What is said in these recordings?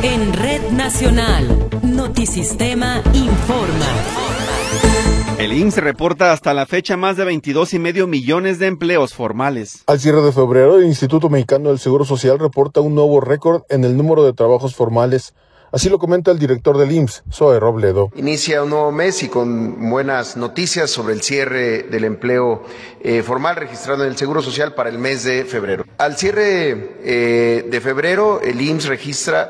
En Red Nacional, Notisistema informa. El IMSS reporta hasta la fecha más de 22.5 millones de empleos formales. Al cierre de febrero, el Instituto Mexicano del Seguro Social reporta un nuevo récord en el número de trabajos formales. Así lo comenta el director del IMSS, Zoe Robledo. Inicia un nuevo mes y con buenas noticias sobre el cierre del empleo formal registrado en el Seguro Social para el mes de febrero. Al cierre de febrero, el IMSS registra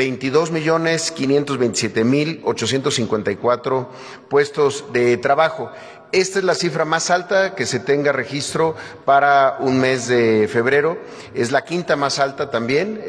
22.527.854 puestos de trabajo. Esta es la cifra más alta que se tenga registro para un mes de febrero. Es la quinta más alta también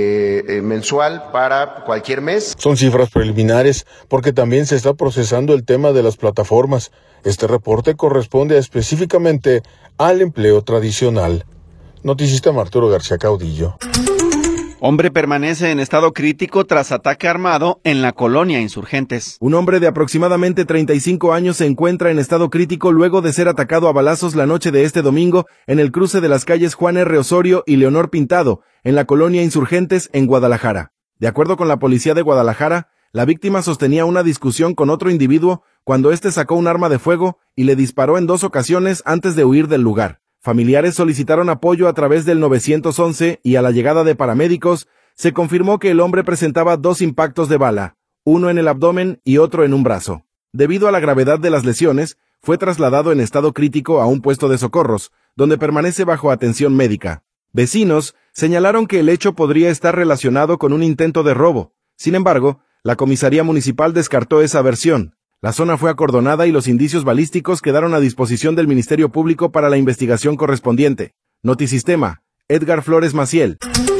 mensual para cualquier mes. Son cifras preliminares porque también se está procesando el tema de las plataformas. Este reporte corresponde específicamente al empleo tradicional. Notisistema Arturo García Caudillo. Hombre permanece en estado crítico tras ataque armado en la colonia Insurgentes. Un hombre de aproximadamente 35 años se encuentra en estado crítico luego de ser atacado a balazos la noche de este domingo en el cruce de las calles Juan R. Osorio y Leonor Pintado, en la colonia Insurgentes, en Guadalajara. De acuerdo con la policía de Guadalajara, la víctima sostenía una discusión con otro individuo cuando éste sacó un arma de fuego y le disparó en 2 ocasiones antes de huir del lugar. Familiares solicitaron apoyo a través del 911 y a la llegada de paramédicos, se confirmó que el hombre presentaba 2 impactos de bala, uno en el abdomen y otro en un brazo. Debido a la gravedad de las lesiones, fue trasladado en estado crítico a un puesto de socorros, donde permanece bajo atención médica. Vecinos señalaron que el hecho podría estar relacionado con un intento de robo. Sin embargo, la comisaría municipal descartó esa versión. La zona fue acordonada y los indicios balísticos quedaron a disposición del Ministerio Público para la investigación correspondiente. Notisistema, Edgar Flores Maciel.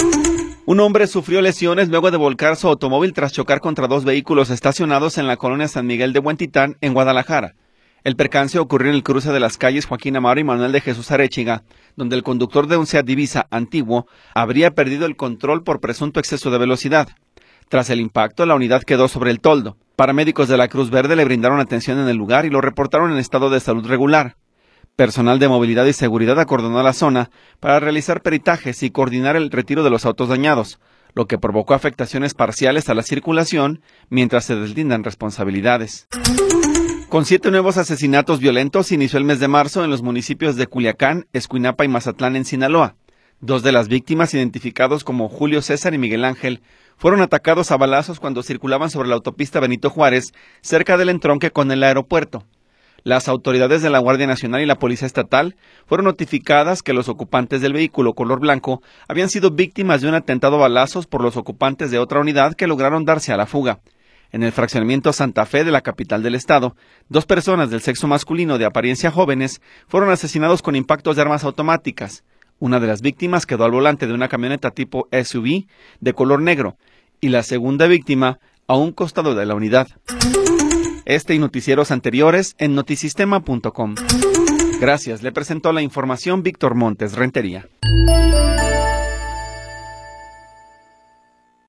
Un hombre sufrió lesiones luego de volcar su automóvil tras chocar contra 2 vehículos estacionados en la colonia San Miguel de Huentitán, en Guadalajara. El percance ocurrió en el cruce de las calles Joaquín Amaro y Manuel de Jesús Arechiga, donde el conductor de un Seat Divisa antiguo habría perdido el control por presunto exceso de velocidad. Tras el impacto, la unidad quedó sobre el toldo. Paramédicos de la Cruz Verde le brindaron atención en el lugar y lo reportaron en estado de salud regular. Personal de movilidad y seguridad acordonó la zona para realizar peritajes y coordinar el retiro de los autos dañados, lo que provocó afectaciones parciales a la circulación mientras se deslindan responsabilidades. Con 7 nuevos asesinatos violentos inició el mes de marzo en los municipios de Culiacán, Escuinapa y Mazatlán, en Sinaloa. 2 de las víctimas, identificados como Julio César y Miguel Ángel, fueron atacados a balazos cuando circulaban sobre la autopista Benito Juárez, cerca del entronque con el aeropuerto. Las autoridades de la Guardia Nacional y la Policía Estatal fueron notificadas que los ocupantes del vehículo color blanco habían sido víctimas de un atentado a balazos por los ocupantes de otra unidad que lograron darse a la fuga. En el fraccionamiento Santa Fe de la capital del estado, 2 personas del sexo masculino de apariencia jóvenes fueron asesinados con impactos de armas automáticas. Una de las víctimas quedó al volante de una camioneta tipo SUV de color negro y la segunda víctima a un costado de la unidad. Este y noticieros anteriores en notisistema.com. Gracias, le presentó la información Víctor Montes Rentería.